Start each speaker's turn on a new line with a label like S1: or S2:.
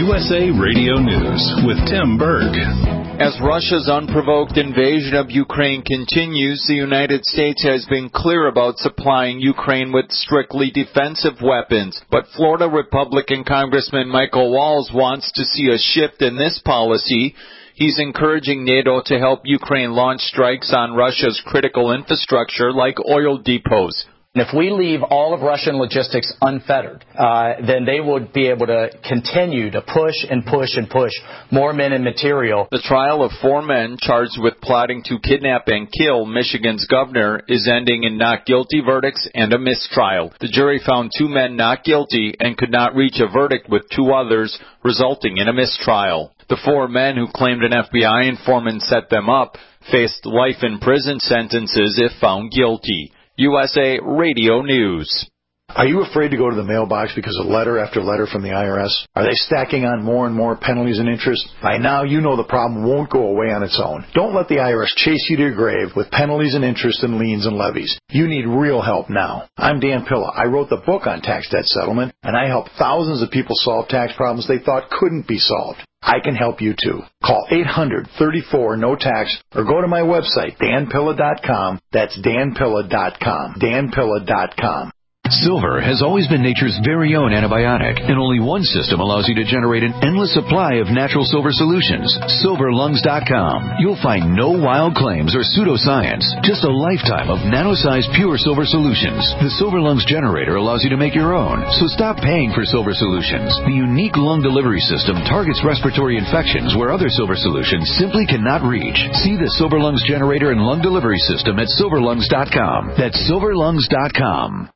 S1: USA Radio News with Tim Berg.
S2: As Russia's unprovoked invasion of Ukraine continues, the United States has been clear about supplying Ukraine with strictly defensive weapons. But Florida Republican Congressman Michael Walz wants to see a shift in this policy. He's encouraging NATO to help Ukraine launch strikes on Russia's critical infrastructure like oil depots.
S3: If we leave all of Russian logistics unfettered, then they would be able to continue to push and push and push more men and material.
S2: The trial of 4 men charged with plotting to kidnap and kill Michigan's governor is ending in not guilty verdicts and a mistrial. The jury found 2 men not guilty and could not reach a verdict with 2 others, resulting in a mistrial. The 4 men who claimed an FBI informant set them up faced life in prison sentences if found guilty. USA Radio News.
S4: Are you afraid to go to the mailbox because of letter after letter from the IRS? Are they stacking on more and more penalties and interest? By now, you know the problem won't go away on its own. Don't let the IRS chase you to your grave with penalties and interest and liens and levies. You need real help now. I'm Dan Pilla. I wrote the book on tax debt settlement, and I help thousands of people solve tax problems they thought couldn't be solved. I can help you too. Call 800-34-NO-TAX or go to my website, danpilla.com. That's danpilla.com. danpilla.com.
S5: Silver has always been nature's very own antibiotic, and only one system allows you to generate an endless supply of natural silver solutions. SilverLungs.com. You'll find no wild claims or pseudoscience, just a lifetime of nano-sized pure silver solutions. The Silver Lungs generator allows you to make your own, so stop paying for silver solutions. The unique lung delivery system targets respiratory infections where other silver solutions simply cannot reach. See the Silver Lungs generator and lung delivery system at SilverLungs.com. That's SilverLungs.com.